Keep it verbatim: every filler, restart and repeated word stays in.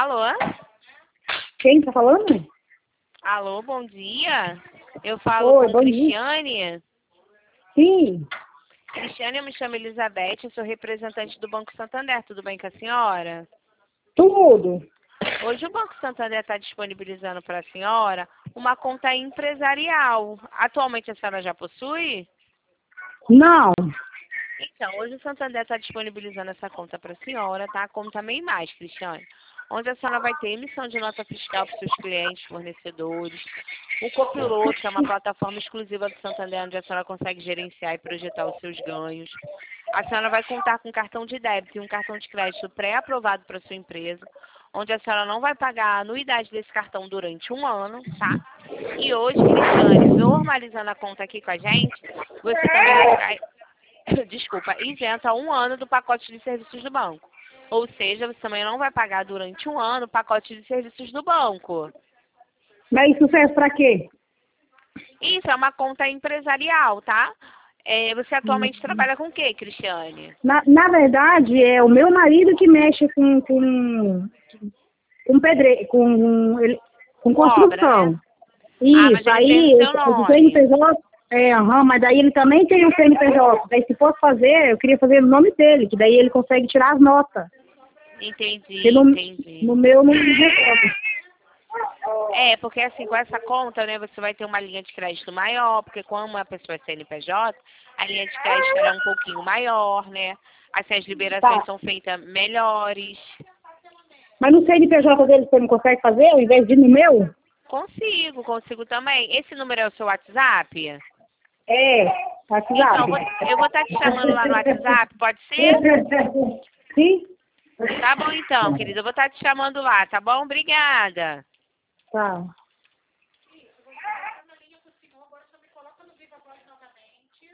Alô? Quem tá falando? Alô, bom dia. Eu falo Oi, com bom dia. Cristiane. Sim, Cristiane, eu me chamo Elizabeth, eu sou representante do Banco Santander. Tudo bem com a senhora? tudo. Hoje o Banco Santander está disponibilizando para a senhora uma conta empresarial. Atualmente a senhora já possui? Não. Então, hoje o Santander está disponibilizando essa conta para a senhora, tá? A conta MEI Mais, Cristiane. Onde a senhora vai ter emissão de nota fiscal para seus clientes, fornecedores. O Copiloto, que é uma plataforma exclusiva do Santander, onde a senhora consegue gerenciar e projetar os seus ganhos. A senhora vai contar com um cartão de débito e um cartão de crédito pré-aprovado para sua empresa, onde a senhora não vai pagar a anuidade desse cartão durante um ano, tá? E hoje, Cristiane, normalizando a conta aqui com a gente, você também vai desculpa, isenta um ano do pacote de serviços do banco. Ou seja, você também não vai pagar durante um ano o pacote de serviços do banco. Mas isso serve pra quê? Isso é uma conta empresarial, tá? É, você atualmente trabalha com o quê, Cristiane? Na, na verdade, é o meu marido que mexe com, com, com pedre, com, ele- com Com obra, construção. né? Ah, mas Isso, ele tem aí no seu o nome. C N P J, é, aham, mas daí ele também tem o C N P J. Daí se fosse fazer, eu queria fazer no nome dele, que daí ele consegue tirar as notas. Entendi, Porque no, entendi. no meu não resolve. É, porque assim, com essa conta, né, você vai ter uma linha de crédito maior, porque como a pessoa é C N P J, a linha de crédito é um pouquinho maior, né? Assim, as liberações Tá. são feitas melhores. Mas no C N P J dele você não consegue fazer, ao invés de ir no meu? Consigo, consigo também. Esse número é o seu WhatsApp? É, Então, eu WhatsApp. vou, eu vou estar te chamando lá no WhatsApp, pode ser? Sim? Tá bom então, querida. Eu vou estar te chamando lá, tá bom? Obrigada. Tá.